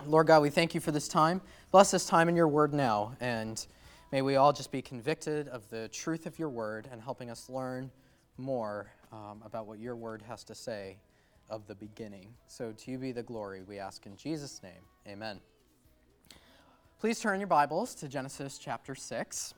Lord God, we thank you for this time. Bless this time in your word now, and may we all just be convicted of the truth of your word and helping us learn more about what your word has to say of the beginning. So to you be the glory, we ask in Jesus' name. Amen. Please turn your Bibles to Genesis chapter 6.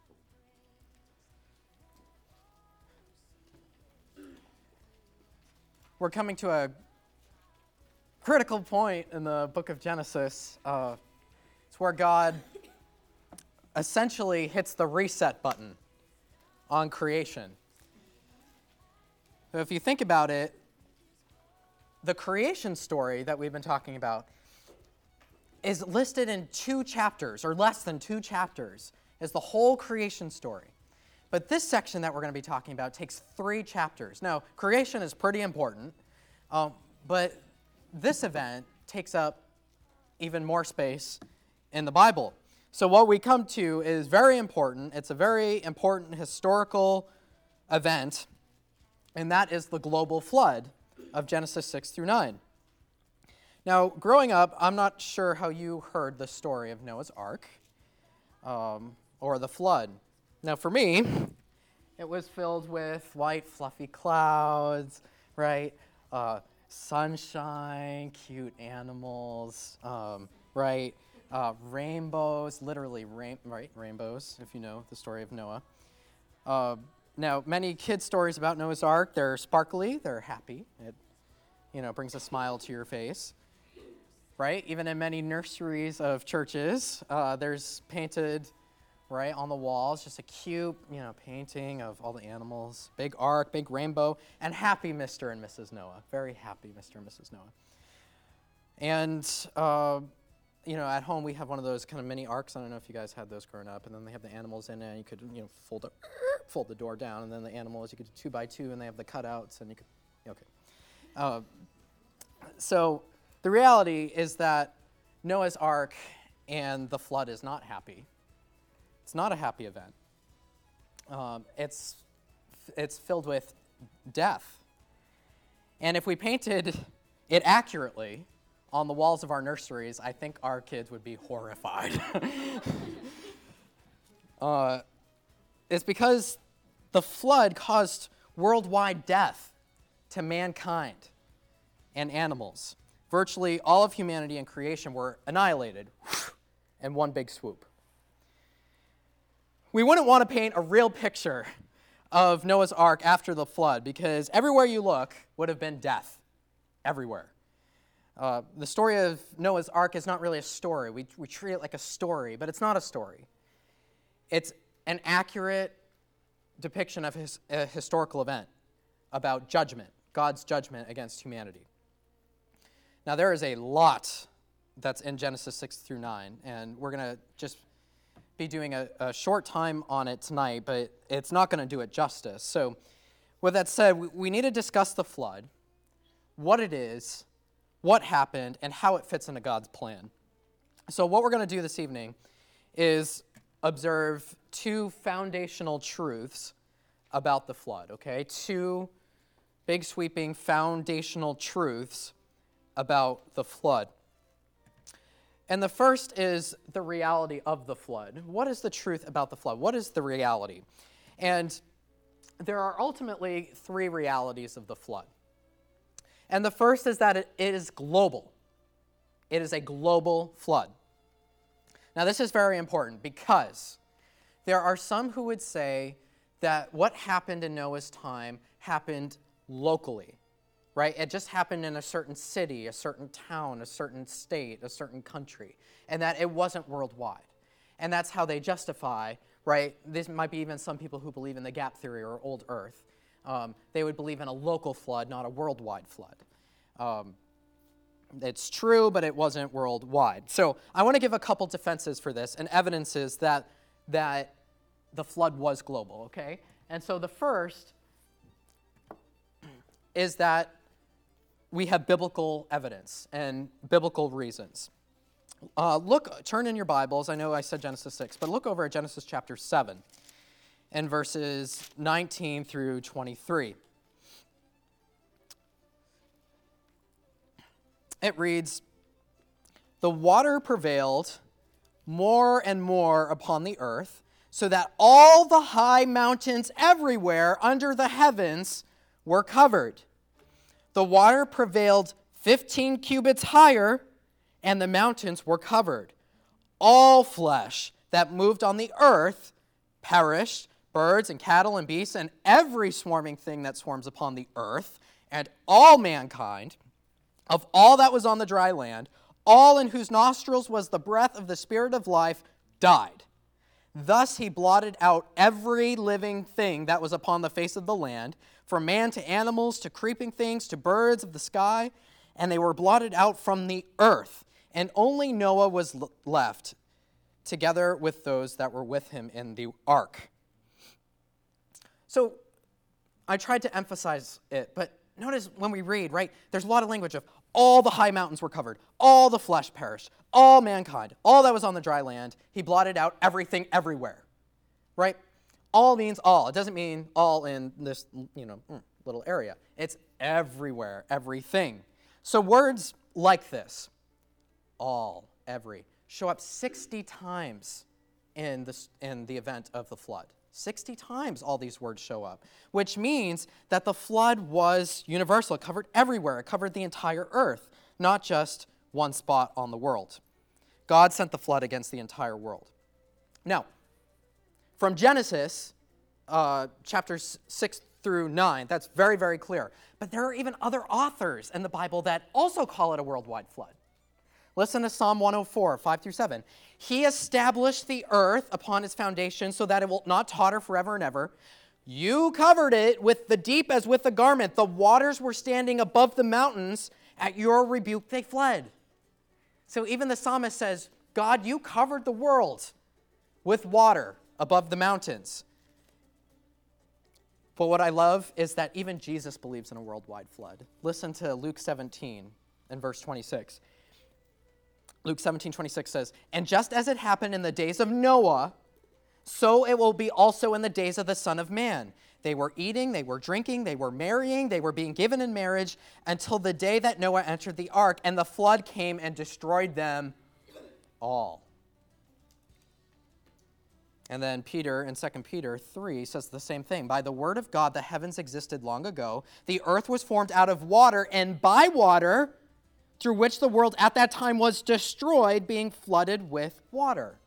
We're coming to a critical point in the book of Genesis. It's where God essentially hits the reset button on creation. So if you think about it, the creation story that we've been talking about is listed in 2 chapters, or less than 2 chapters, is the whole creation story. But this section that we're going to be talking about takes 3 chapters. Now, creation is pretty important, but this event takes up even more space in the Bible. So what we come to is very important. It's a very important historical event, and that is the global flood of Genesis 6 through 9. Now, growing up, I'm not sure how you heard the story of Noah's Ark or the flood. Now, for me, it was filled with white, fluffy clouds, right? Sunshine, cute animals, right? Rainbows, literally, rainbows, if you know the story of Noah. Now, many kids' stories about Noah's Ark, they're sparkly, they're happy. It, brings a smile to your face, right? Even in many nurseries of churches, there's painted, right, on the walls, just a cute, painting of all the animals, big ark, big rainbow, and happy Mr. and Mrs. Noah, very happy Mr. and Mrs. Noah. And, at home we have one of those kind of mini arks. I don't know if you guys had those growing up, and then they have the animals in it, and you could, fold the door down, and then the animals, you could do 2 by 2, and they have the cutouts, and you could, okay. So the reality is that Noah's Ark and the flood is not happy. It's not a happy event. It's filled with death. And if we painted it accurately on the walls of our nurseries, I think our kids would be horrified. It's because the flood caused worldwide death to mankind and animals. Virtually all of humanity and creation were annihilated in one big swoop. We wouldn't want to paint a real picture of Noah's Ark after the flood because everywhere you look would have been death, everywhere. The story of Noah's Ark is not really a story. We treat it like a story, but it's not a story. It's an accurate depiction of a historical event about judgment, God's judgment against humanity. Now, there is a lot that's in Genesis 6 through 9, and we're going to just be doing a short time on it tonight, but it's not going to do it justice. So with that said, we need to discuss the flood, what it is, what happened, and how it fits into God's plan. So what we're going to do this evening is observe 2 foundational truths about the flood, okay? 2 big sweeping foundational truths about the flood. And the first is the reality of the flood. What is the truth about the flood? What is the reality? And there are ultimately 3 realities of the flood. And the first is that it is global. It is a global flood. Now, this is very important because there are some who would say that what happened in Noah's time happened locally. Right? It just happened in a certain city, a certain town, a certain state, a certain country, and that it wasn't worldwide. And that's how they justify, right? This might be even some people who believe in the gap theory or old earth. They would believe in a local flood, not a worldwide flood. It's true, but it wasn't worldwide. So I want to give a couple defenses for this and evidences that the flood was global, okay? And so the first is that we have biblical evidence and biblical reasons. Turn in your Bibles. I know I said Genesis 6, but look over at Genesis chapter 7 and verses 19 through 23. It reads, the water prevailed more and more upon the earth, so that all the high mountains everywhere under the heavens were covered. The water prevailed 15 cubits higher, and the mountains were covered. All flesh that moved on the earth perished, birds and cattle and beasts and every swarming thing that swarms upon the earth, and all mankind, of all that was on the dry land, all in whose nostrils was the breath of the Spirit of life, died. Thus he blotted out every living thing that was upon the face of the land, from man to animals to creeping things to birds of the sky, and they were blotted out from the earth. And only Noah was left, together with those that were with him in the ark. So I tried to emphasize it, but notice when we read, right, there's a lot of language of all the high mountains were covered, all the flesh perished, all mankind, all that was on the dry land. He blotted out everything everywhere, right? All means all. It doesn't mean all in this, little area. It's everywhere, everything. So words like this, all, every, show up 60 times in the event of the flood. 60 times all these words show up, which means that the flood was universal. It covered everywhere. It covered the entire earth, not just one spot on the world. God sent the flood against the entire world. Now, from Genesis, chapters 6 through 9, that's very, very clear. But there are even other authors in the Bible that also call it a worldwide flood. Listen to Psalm 104, 5 through 7. He established the earth upon its foundation so that it will not totter forever and ever. You covered it with the deep as with a garment. The waters were standing above the mountains. At your rebuke they fled. So even the psalmist says, God, you covered the world with water above the mountains. But what I love is that even Jesus believes in a worldwide flood. Listen to Luke 17 and verse 26. Luke 17:26 says, and just as it happened in the days of Noah, so it will be also in the days of the Son of Man. They were eating, they were drinking, they were marrying, they were being given in marriage until the day that Noah entered the ark, and the flood came and destroyed them all. And then Peter in 2 Peter 3 says the same thing. By the word of God, the heavens existed long ago. The earth was formed out of water, and by water, through which the world at that time was destroyed, being flooded with water.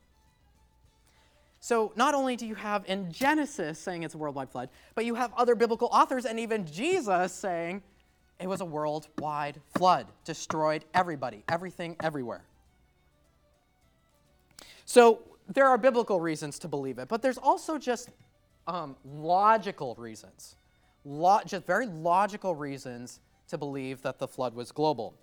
So not only do you have in Genesis saying it's a worldwide flood, but you have other biblical authors and even Jesus saying it was a worldwide flood, destroyed everybody, everything, everywhere. So there are biblical reasons to believe it, but there's also just logical reasons, just very logical reasons to believe that the flood was global.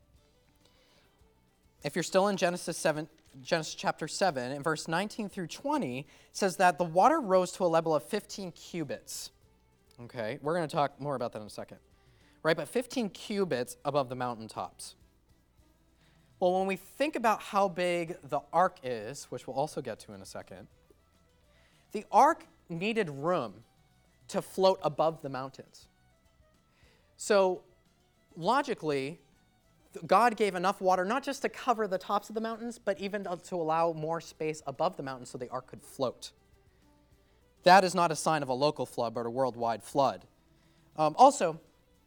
If you're still in Genesis chapter 7, in verse 19 through 20, it says that the water rose to a level of 15 cubits. Okay, we're going to talk more about that in a second. Right, but 15 cubits above the mountaintops. Well, when we think about how big the ark is, which we'll also get to in a second, the ark needed room to float above the mountains. So, logically, God gave enough water not just to cover the tops of the mountains, but even to allow more space above the mountains so the ark could float. That is not a sign of a local flood, but a worldwide flood. Also,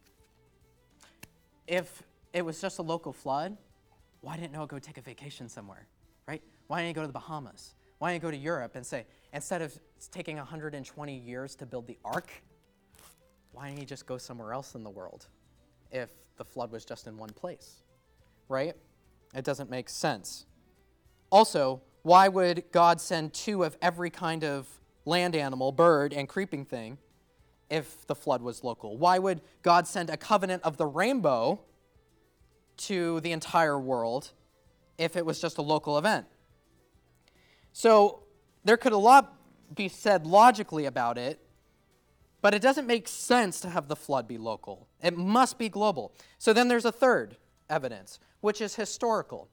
if it was just a local flood, why didn't Noah go take a vacation somewhere, right? Why didn't he go to the Bahamas? Why didn't he go to Europe and say, instead of taking 120 years to build the ark, why didn't he just go somewhere else in the world if the flood was just in one place, right? It doesn't make sense. Also, why would God send 2 of every kind of land animal, bird, and creeping thing if the flood was local? Why would God send a covenant of the rainbow to the entire world if it was just a local event? So there could a lot be said logically about it, but it doesn't make sense to have the flood be local. It must be global. So then there's a third evidence, which is historical.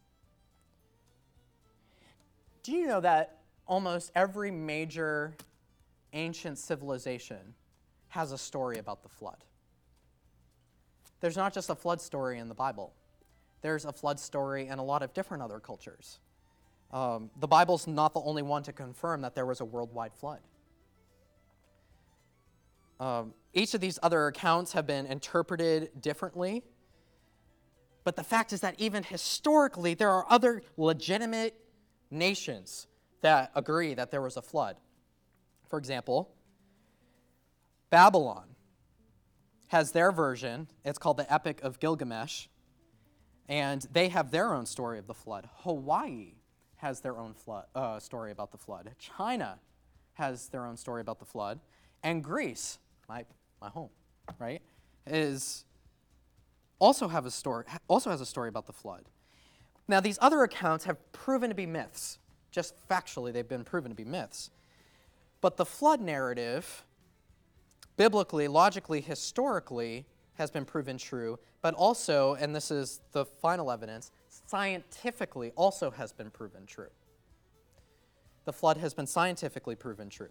Do you know that almost every major ancient civilization has a story about the flood? There's not just a flood story in the Bible. there's a flood story in a lot of different other cultures. The Bible's not the only one to confirm that there was a worldwide flood. Each of these other accounts have been interpreted differently, but the fact is that even historically, there are other legitimate nations that agree that there was a flood. For example, Babylon has their version. It's called the Epic of Gilgamesh, and they have their own story of the flood. Hawaii has their own story about the flood. China has their own story about the flood, and Greece, my home, right, also has a story about the flood. Now, these other accounts have proven to be myths. Just factually, they've been proven to be myths. But the flood narrative, biblically, logically, historically, has been proven true, but also, and this is the final evidence, scientifically also has been proven true. The flood has been scientifically proven true.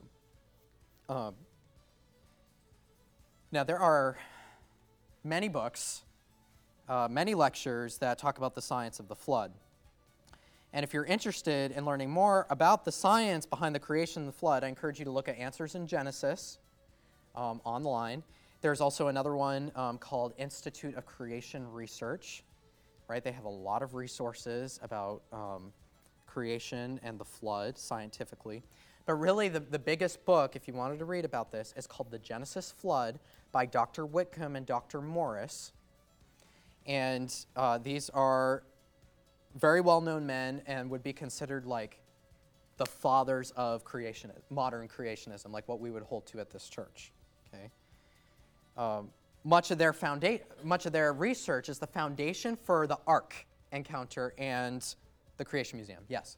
Now, there are many books, many lectures that talk about the science of the flood. And if you're interested in learning more about the science behind the creation of the flood, I encourage you to look at Answers in Genesis online. There's also another one called Institute of Creation Research, right? They have a lot of resources about creation and the flood scientifically. But really, the biggest book, if you wanted to read about this, is called The Genesis Flood by Dr. Whitcomb and Dr. Morris. And these are very well-known men and would be considered like the fathers of modern creationism, like what we would hold to at this church. Okay. Much of their research is the foundation for the Ark encounter and the Creation Museum. Yes.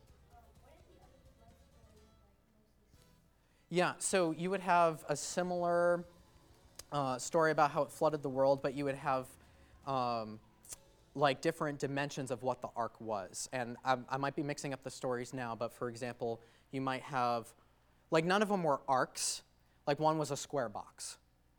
Yeah, so you would have a similar story about how it flooded the world, but you would have like different dimensions of what the ark was. And I might be mixing up the stories now, but for example, you might have, like none of them were arks. Like one was a square box.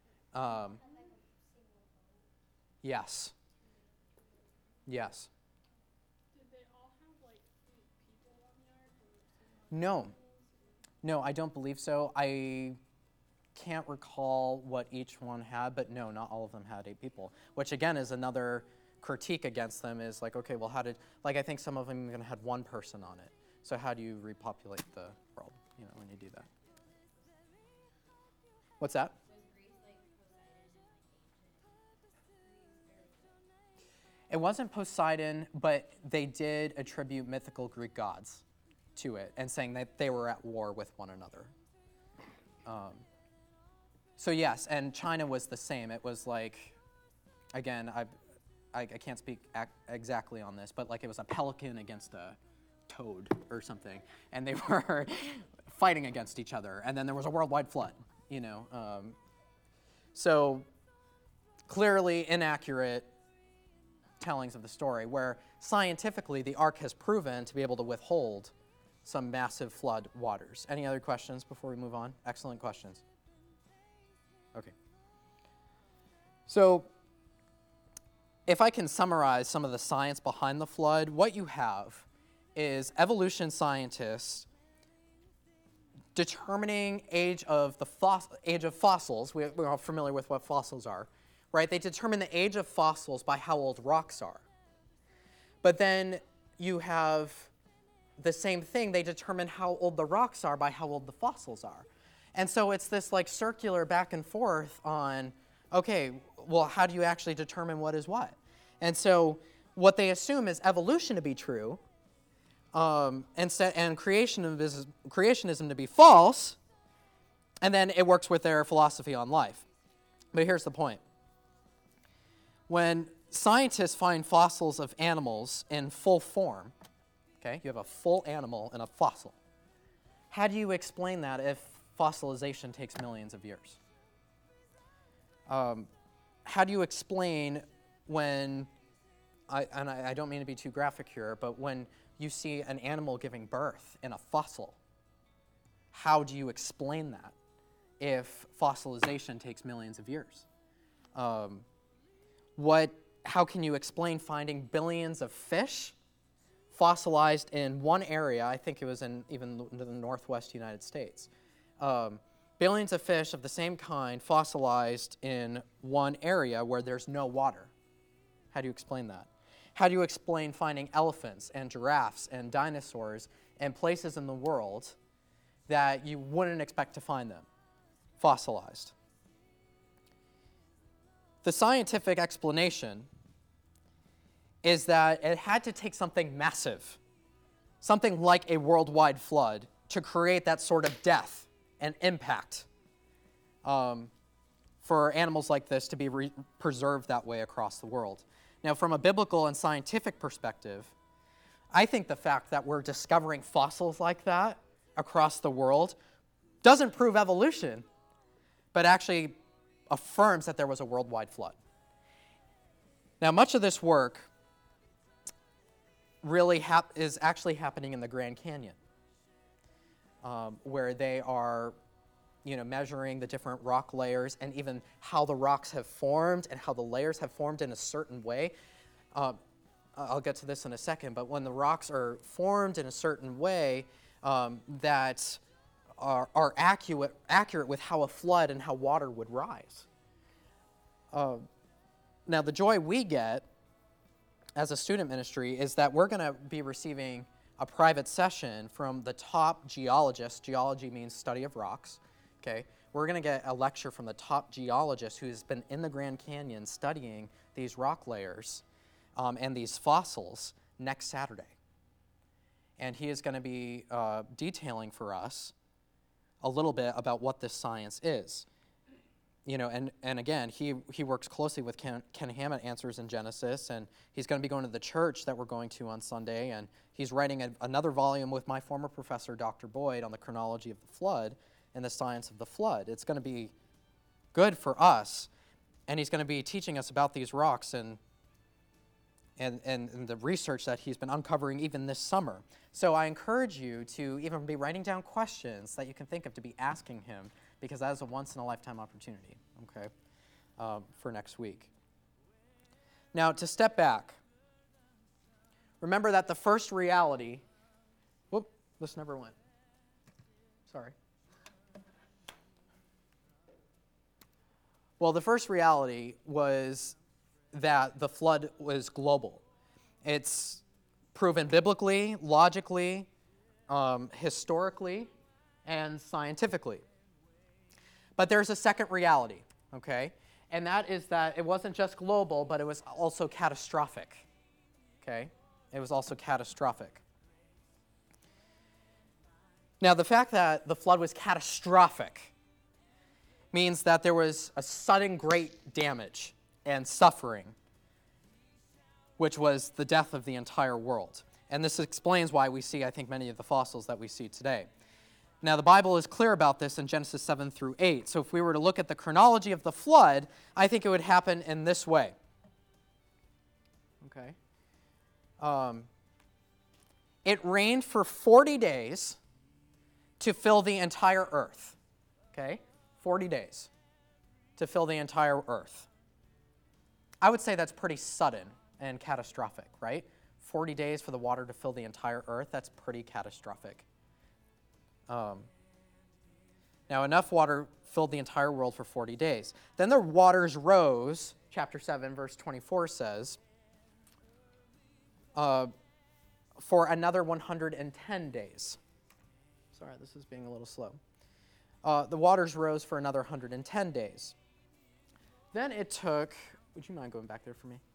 Yes. Yes. Did they all have like people on the ark? No. No, I don't believe so. I can't recall what each one had, but no, not all of them had 8 people, which again is another critique against them is like, okay, well, I think some of them even had 1 person on it. So how do you repopulate the world, when you do that? What's that? It wasn't Poseidon, but they did attribute mythical Greek gods to it and saying that they were at war with one another. So yes, and China was the same. It was like, again, I can't speak exactly on this, but like it was a pelican against a toad or something, and they were fighting against each other, and then there was a worldwide flood, So clearly inaccurate tellings of the story, where scientifically the ark has proven to be able to withhold some massive flood waters. Any other questions before we move on? Excellent questions. Okay. So if I can summarize some of the science behind the flood, what you have is evolution scientists determining age of fossils. We're all familiar with what fossils are, right? They determine the age of fossils by how old rocks are. But then you have the same thing. They determine how old the rocks are by how old the fossils are. And so it's this like circular back and forth on, okay, well, how do you actually determine what is what? And so what they assume is evolution to be true, and creationism to be false, and then it works with their philosophy on life. But here's the point. When scientists find fossils of animals in full form, okay, you have a full animal and a fossil, how do you explain that if fossilization takes millions of years? How do you explain when, I don't mean to be too graphic here, but when you see an animal giving birth in a fossil, how do you explain that if fossilization takes millions of years? What how can you explain finding billions of fish fossilized in one area? I think it was in even the northwest United States. Billions of fish of the same kind fossilized in one area where there's no water. How do you explain that? How do you explain finding elephants and giraffes and dinosaurs in places in the world that you wouldn't expect to find them fossilized? The scientific explanation is that it had to take something massive, something like a worldwide flood, to create that sort of death and impact for animals like this to be preserved that way across the world. Now, from a biblical and scientific perspective, I think the fact that we're discovering fossils like that across the world doesn't prove evolution, but actually affirms that there was a worldwide flood. Now, much of this work really is actually happening in the Grand Canyon, where they are measuring the different rock layers and even how the rocks have formed and how the layers have formed in a certain way. I'll get to this in a second, but when the rocks are formed in a certain way that are accurate with how a flood and how water would rise. Now, the joy we get as a student ministry is that we're going to be receiving a private session from the top geologist. Geology means study of rocks. Okay, we're going to get a lecture from the top geologist who's been in the Grand Canyon studying these rock layers and these fossils next Saturday. And he is going to be detailing for us a little bit about what this science is. And again, he works closely with Ken Ham at Answers in Genesis, and he's going to be going to the church that we're going to on Sunday, and he's writing another volume with my former professor, Dr. Boyd, on the chronology of the flood and the science of the flood. It's going to be good for us, and he's going to be teaching us about these rocks and the research that he's been uncovering even this summer. So I encourage you to even be writing down questions that you can think of to be asking him, because that is a once-in-a-lifetime opportunity, okay, for next week. Now, to step back, remember that the first reality, this never went. Sorry. Well, the first reality was that the flood was global. It's proven biblically, logically, historically, and scientifically. But there's a second reality, okay? And that is that it wasn't just global, but it was also catastrophic, okay? It was also catastrophic. Now, the fact that the flood was catastrophic means that there was a sudden great damage and suffering, which was the death of the entire world. And this explains why we see, I think, many of the fossils that we see today. Now, the Bible is clear about this in Genesis 7 through 8. So if we were to look at the chronology of the flood, I think it would happen in this way. Okay. It rained for 40 days to fill the entire earth. Okay? 40 days to fill the entire earth. I would say that's pretty sudden and catastrophic, right? 40 days for the water to fill the entire earth, that's pretty catastrophic. Now, enough water filled the entire world for 40 days. Then the waters rose, chapter 7, verse 24 says, for another 110 days. Sorry, this is being a little slow. The waters rose for another 110 days. Then it took, would you mind going back there for me?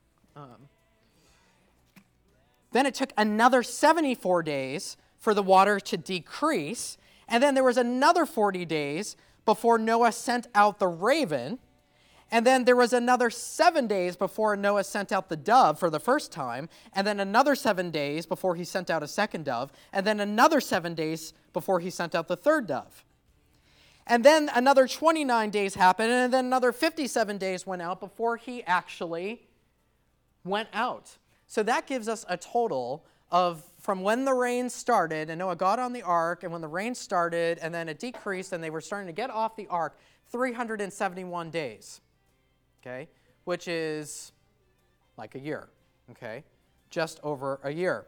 Then it took another 74 days for the water to decrease, and then there was another 40 days before Noah sent out the raven, and then there was another 7 days before Noah sent out the dove for the first time, and then another 7 days before he sent out a second dove, and then another 7 days before he sent out the third dove. And then another 29 days happened, and then another 57 days went out before he actually went out. So that gives us a total of from when the rain started, and Noah got on the ark, and when the rain started, and then it decreased, and they were starting to get off the ark, 371 days, okay? Which is like a year, okay? Just over a year.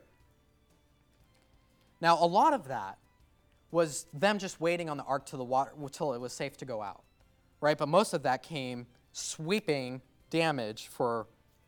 Now, a lot of that was them just waiting on the ark till the water until it was safe to go out, right? But most of that came sweeping damage for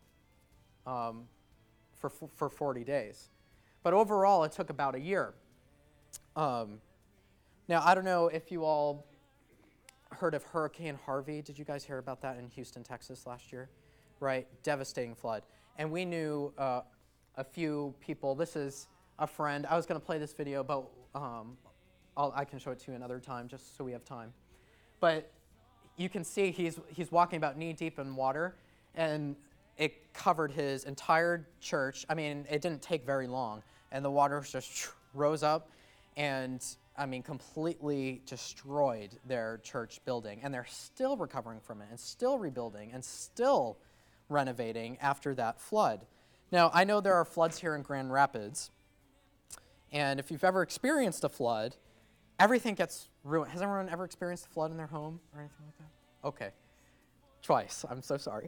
40 days. But overall, it took about a year. Now, I don't know if you all heard of Hurricane Harvey. Did you guys hear about that in Houston, Texas last year? Right? Devastating flood. And we knew a few people. This is a friend. I was going to play this video, but I can show it to you another time just so we have time. But you can see he's walking about knee deep in water, and it covered his entire church. I mean, it didn't take very long, and the water just rose up and, I mean, completely destroyed their church building. And they're still recovering from it and still rebuilding and still renovating after that flood. Now, I know there are floods here in Grand Rapids, and if you've ever experienced a flood, everything gets ruined. Has everyone ever experienced a flood in their home or anything like that? Okay. Twice. I'm so sorry.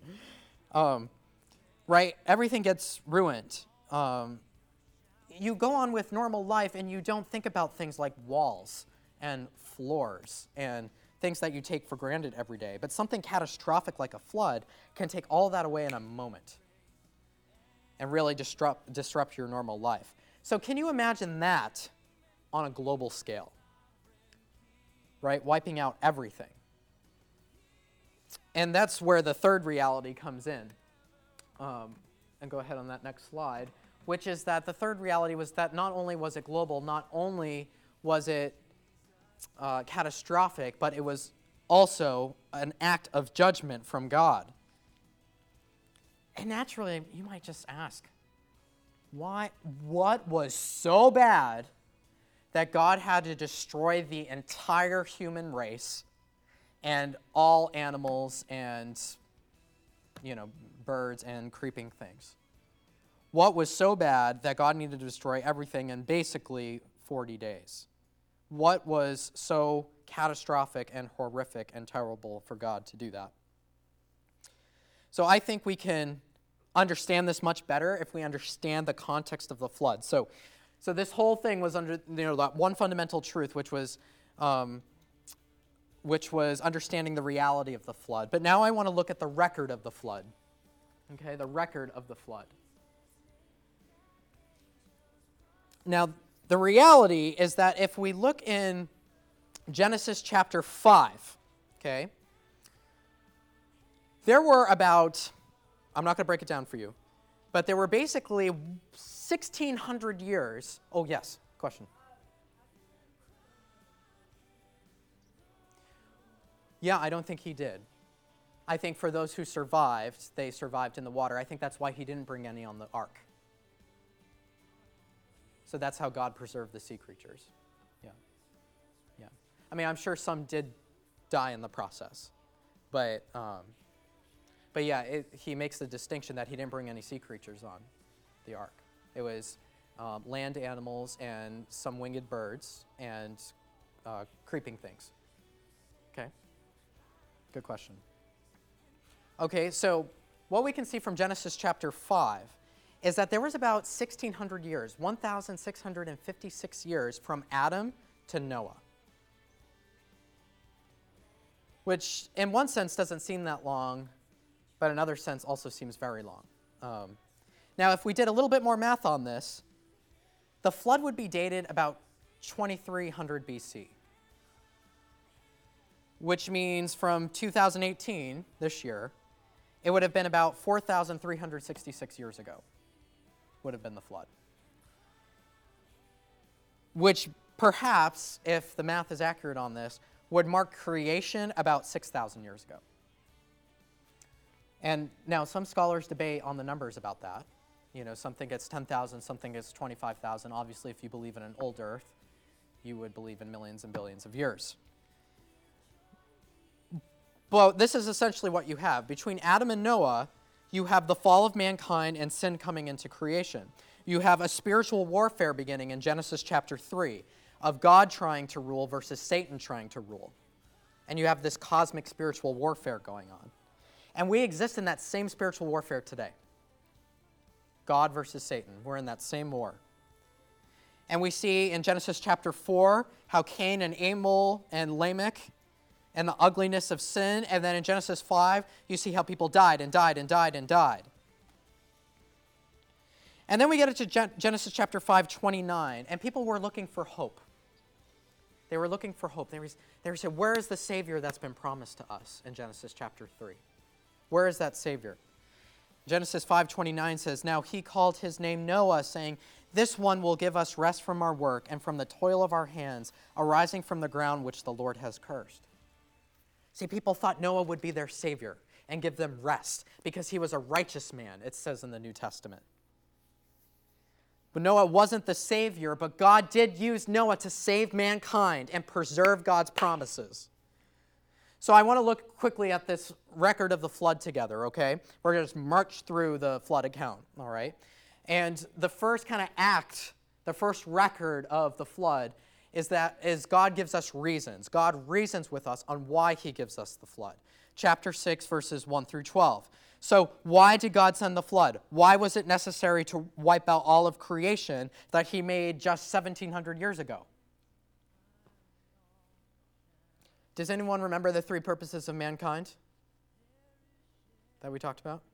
Right? Everything gets ruined. You go on with normal life and you don't think about things like walls and floors and things that you take for granted every day. But something catastrophic like a flood can take all that away in a moment and really disrupt your normal life. So can you imagine that on a global scale? Right? Wiping out everything. And that's where the third reality comes in. And go ahead on that next slide, which is that the third reality was that not only was it global, not only was it catastrophic, but it was also an act of judgment from God. And naturally, you might just ask, why? What was so bad that God had to destroy the entire human race and all animals and, birds and creeping things? What was so bad that God needed to destroy everything in basically 40 days? What was so catastrophic and horrific and terrible for God to do that? So I think we can understand this much better if we understand the context of the flood. So this whole thing was under that one fundamental truth, which was understanding the reality of the flood. But now I want to look at the record of the flood. Okay, the record of the flood. Now, the reality is that if we look in Genesis chapter 5, okay, there were about, I'm not going to break it down for you, but there were basically 1,600 years. Oh, yes, question. Yeah, I don't think he did. I think for those who survived, they survived in the water. I think that's why he didn't bring any on the ark. So that's how God preserved the sea creatures. Yeah. I mean, I'm sure some did die in the process. But yeah, he makes the distinction that he didn't bring any sea creatures on the ark. It was land animals and some winged birds and creeping things. Okay? Good question. Okay, so what we can see from Genesis chapter 5 is that there was about 1,600 years, 1,656 years from Adam to Noah. Which in one sense doesn't seem that long, but in another sense also seems very long. Now, if we did a little bit more math on this, the flood would be dated about 2300 BC. Which means from 2018, this year, it would have been about 4,366 years ago, would have been the flood. Which perhaps, if the math is accurate on this, would mark creation about 6,000 years ago. And now some scholars debate on the numbers about that. Something gets 10,000, something gets 25,000. Obviously, if you believe in an old earth, you would believe in millions and billions of years. But this is essentially what you have. Between Adam and Noah, you have the fall of mankind and sin coming into creation. You have a spiritual warfare beginning in Genesis chapter 3 of God trying to rule versus Satan trying to rule. And you have this cosmic spiritual warfare going on. And we exist in that same spiritual warfare today. God versus Satan. We're in that same war. And we see in Genesis chapter 4 how Cain and Abel and Lamech and the ugliness of sin. And then in Genesis 5, you see how people died and died and died and died. And then we get into Genesis chapter 5:29, and people were looking for hope. They were looking for hope. They were saying, where is the Savior that's been promised to us in Genesis chapter 3? Where is that Savior? Genesis 5:29 says, now he called his name Noah, saying, this one will give us rest from our work and from the toil of our hands, arising from the ground which the Lord has cursed. See, people thought Noah would be their Savior and give them rest because he was a righteous man, it says in the New Testament. But Noah wasn't the Savior, but God did use Noah to save mankind and preserve God's promises. So I want to look quickly at this record of the flood together, okay? We're going to just march through the flood account, all right? And the first kind of act, the first record of the flood is God gives us reasons. God reasons with us on why he gives us the flood. Chapter 6, verses 1 through 12. So why did God send the flood? Why was it necessary to wipe out all of creation that he made just 1,700 years ago? Does anyone remember the three purposes of mankind that we talked about?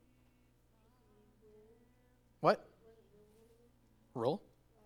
What? Rule?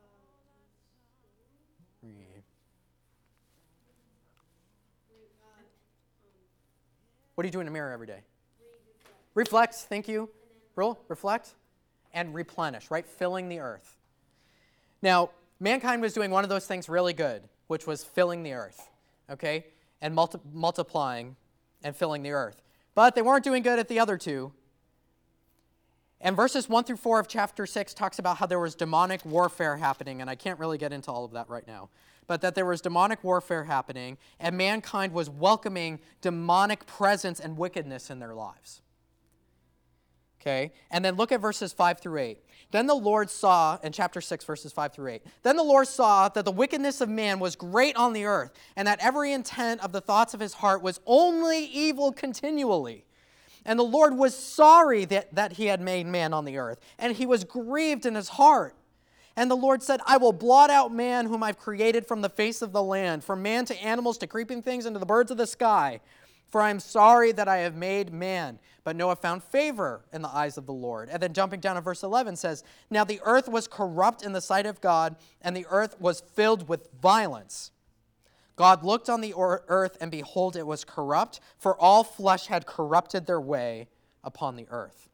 What do you do in a mirror every day? Reflect, thank you. Rule, reflect, and replenish, right? Filling the earth. Now, mankind was doing one of those things really good, which was filling the earth, okay? And multiplying and filling the earth. But they weren't doing good at the other two. And verses 1 through 4 of chapter 6 talks about how there was demonic warfare happening, and I can't really get into all of that right now, but that there was demonic warfare happening, and mankind was welcoming demonic presence and wickedness in their lives. Okay, and then look at verses 5 through 8. Then the Lord saw, in chapter 6, verses 5 through 8, then the Lord saw that the wickedness of man was great on the earth, and that every intent of the thoughts of his heart was only evil continually. And the Lord was sorry that he had made man on the earth, and he was grieved in his heart. And the Lord said, I will blot out man whom I've created from the face of the land, from man to animals to creeping things and to the birds of the sky. For I am sorry that I have made man. But Noah found favor in the eyes of the Lord. And then jumping down to verse 11 says, now the earth was corrupt in the sight of God, and the earth was filled with violence. God looked on the earth, and behold, it was corrupt, for all flesh had corrupted their way upon the earth.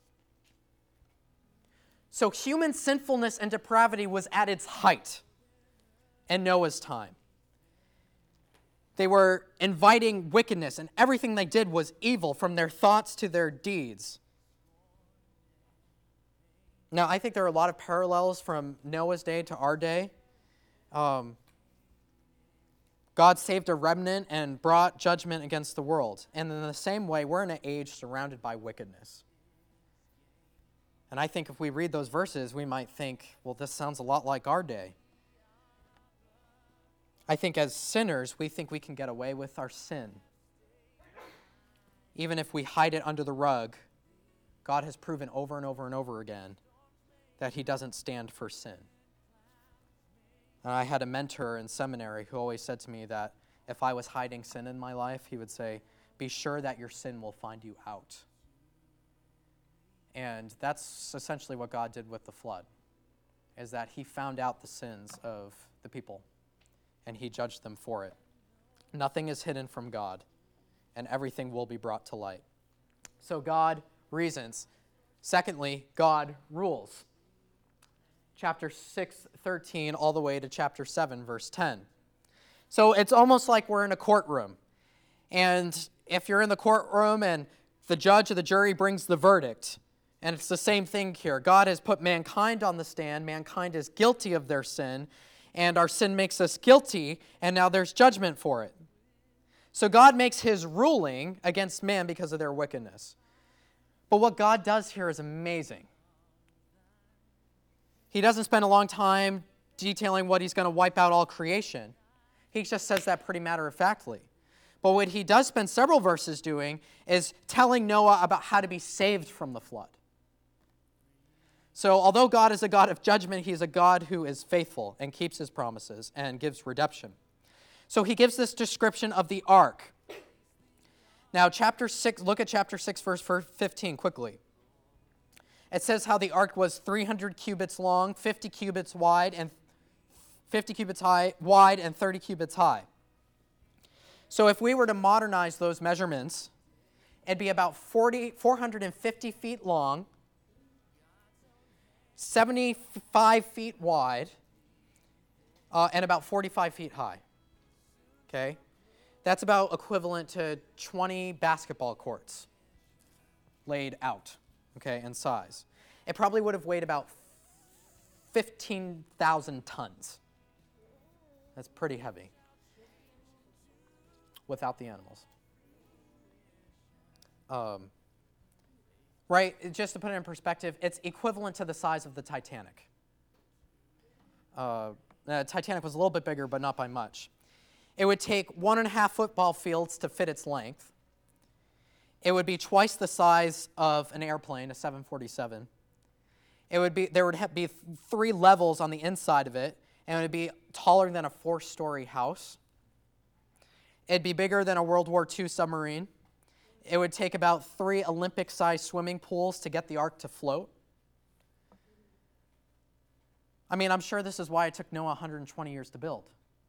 So human sinfulness and depravity was at its height in Noah's time. They were inviting wickedness, and everything they did was evil, from their thoughts to their deeds. Now, I think there are a lot of parallels from Noah's day to our day. God saved a remnant and brought judgment against the world. And in the same way, we're in an age surrounded by wickedness. And I think if we read those verses, we might think, well, this sounds a lot like our day. I think as sinners, we think we can get away with our sin. Even if we hide it under the rug, God has proven over and over and over again that he doesn't stand for sin. And I had a mentor in seminary who always said to me that if I was hiding sin in my life, he would say, be sure that your sin will find you out. And that's essentially what God did with the flood, is that he found out the sins of the people, and he judged them for it. Nothing is hidden from God, and everything will be brought to light. So God reasons. Secondly, God rules. Chapter 6:13 all the way to chapter 7, verse 10. So it's almost like we're in a courtroom. And if you're in the courtroom and the judge or the jury brings the verdict, and it's the same thing here. God has put mankind on the stand. Mankind is guilty of their sin, and our sin makes us guilty, and now there's judgment for it. So God makes his ruling against man because of their wickedness. But what God does here is amazing. He doesn't spend a long time detailing what he's going to wipe out all creation. He just says that pretty matter-of-factly. But what he does spend several verses doing is telling Noah about how to be saved from the flood. So although God is a God of judgment, he's a God who is faithful and keeps his promises and gives redemption. So he gives this description of the ark. Now, chapter 6, look at chapter 6, verse 15 quickly. It says how the ark was 300 cubits long, 50 cubits wide, and 50 cubits wide, and 30 cubits high. So if we were to modernize those measurements, it'd be about 450 feet long, 75 feet wide, and about 45 feet high. Okay? That's about equivalent to 20 basketball courts laid out, okay, in size. It probably would have weighed about 15,000 tons. That's pretty heavy without the animals. Right? Just to put it in perspective, it's equivalent to the size of the Titanic. Titanic was a little bit bigger, but not by much. It would take 1.5 football fields to fit its length. It would be twice the size of an airplane, a 747. There would be 3 levels on the inside of it, and it would be taller than a 4-story house. It'd be bigger than a World War II submarine. It would take about 3 Olympic-sized swimming pools to get the ark to float. I mean, I'm sure this is why it took Noah 120 years to build.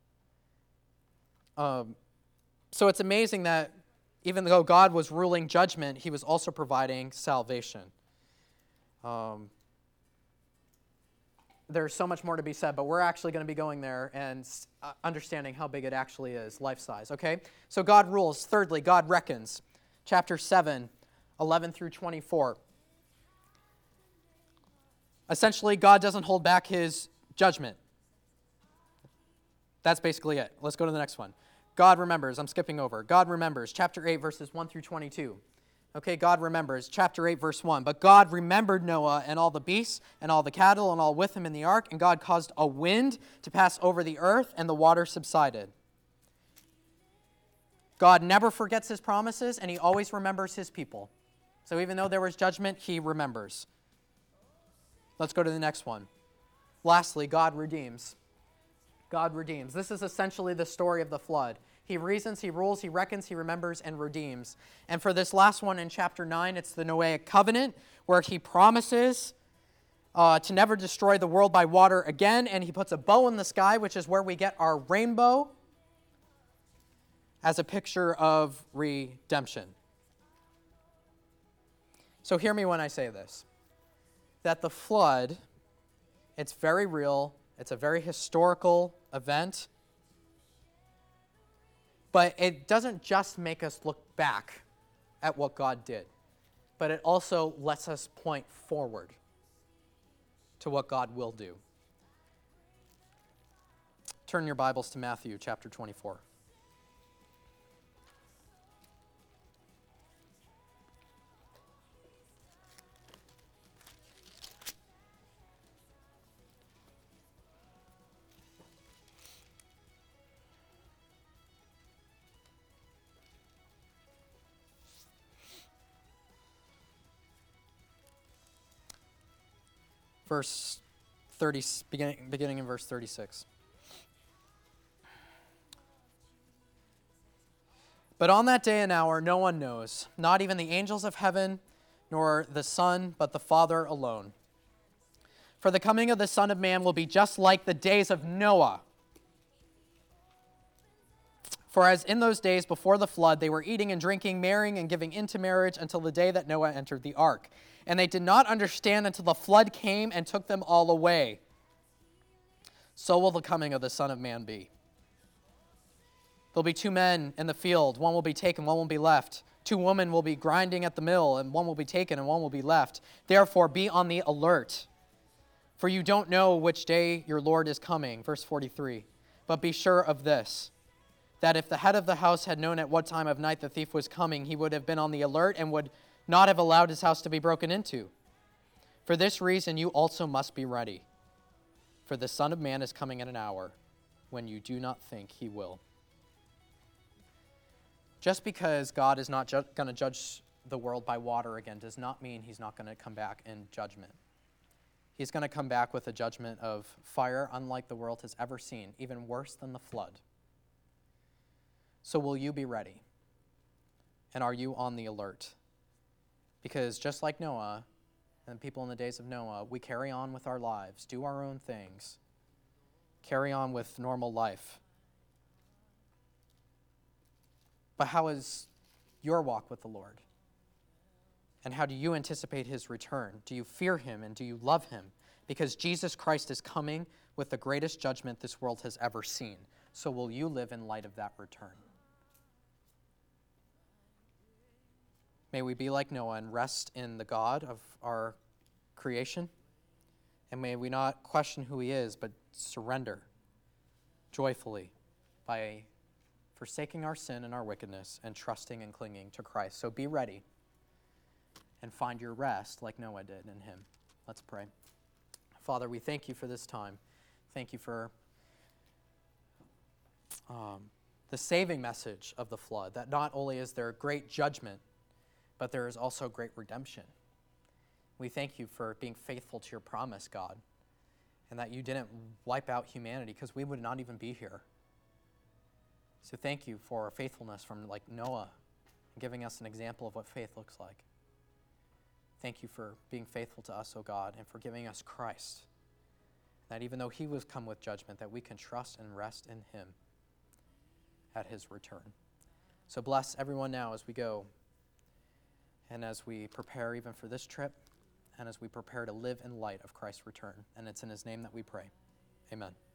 So it's amazing that even though God was ruling judgment, he was also providing salvation. There's so much more to be said, but we're actually going to be going there and understanding how big it actually is, life-size, okay? So God rules. Thirdly, God reckons. Chapter 7, 11 through 24. Essentially, God doesn't hold back his judgment. That's basically it. Let's go to the next one. God remembers. I'm skipping over. God remembers. Chapter 8, verses 1 through 22. Okay, God remembers. Chapter 8, verse 1. But God remembered Noah and all the beasts and all the cattle and all with him in the ark, and God caused a wind to pass over the earth, and the water subsided. God never forgets his promises, and he always remembers his people. So even though there was judgment, he remembers. Let's go to the next one. Lastly, God redeems. God redeems. This is essentially the story of the flood. He reasons, he rules, he reckons, he remembers, and redeems. And for this last one in chapter 9, it's the Noahic covenant, where he promises to never destroy the world by water again, and he puts a bow in the sky, which is where we get our rainbow, as a picture of redemption. So hear me when I say this, that the flood, it's very real, it's a very historical event, but it doesn't just make us look back at what God did, but it also lets us point forward to what God will do. Turn your Bibles to Matthew chapter 24. Verse 30, beginning in verse 36. But on that day and hour no one knows, not even the angels of heaven, nor the Son, but the Father alone. For the coming of the Son of Man will be just like the days of Noah. For as in those days before the flood, they were eating and drinking, marrying and giving into marriage until the day that Noah entered the ark. And they did not understand until the flood came and took them all away. So will the coming of the Son of Man be. There'll be 2 men in the field. One will be taken, one will be left. 2 women will be grinding at the mill, and one will be taken and one will be left. Therefore, be on the alert, for you don't know which day your Lord is coming. Verse 43. But be sure of this, that if the head of the house had known at what time of night the thief was coming, he would have been on the alert and would not have allowed his house to be broken into. For this reason, you also must be ready, for the Son of Man is coming at an hour when you do not think he will. Just because God is not going to judge the world by water again does not mean he's not going to come back in judgment. He's going to come back with a judgment of fire unlike the world has ever seen, even worse than the flood. So will you be ready? And are you on the alert? Because just like Noah and people in the days of Noah, we carry on with our lives, do our own things, carry on with normal life. But how is your walk with the Lord? And how do you anticipate his return? Do you fear him and do you love him? Because Jesus Christ is coming with the greatest judgment this world has ever seen. So will you live in light of that return? May we be like Noah and rest in the God of our creation. And may we not question who he is, but surrender joyfully by forsaking our sin and our wickedness and trusting and clinging to Christ. So be ready and find your rest like Noah did in him. Let's pray. Father, we thank you for this time. Thank you for the saving message of the flood, that not only is there great judgment, but there is also great redemption. We thank you for being faithful to your promise, God, and that you didn't wipe out humanity because we would not even be here. So thank you for faithfulness from like Noah, giving us an example of what faith looks like. Thank you for being faithful to us, O God, and for giving us Christ. That even though he was come with judgment, that we can trust and rest in him at his return. So bless everyone now as we go, and as we prepare even for this trip, and as we prepare to live in light of Christ's return. And it's in his name that we pray. Amen.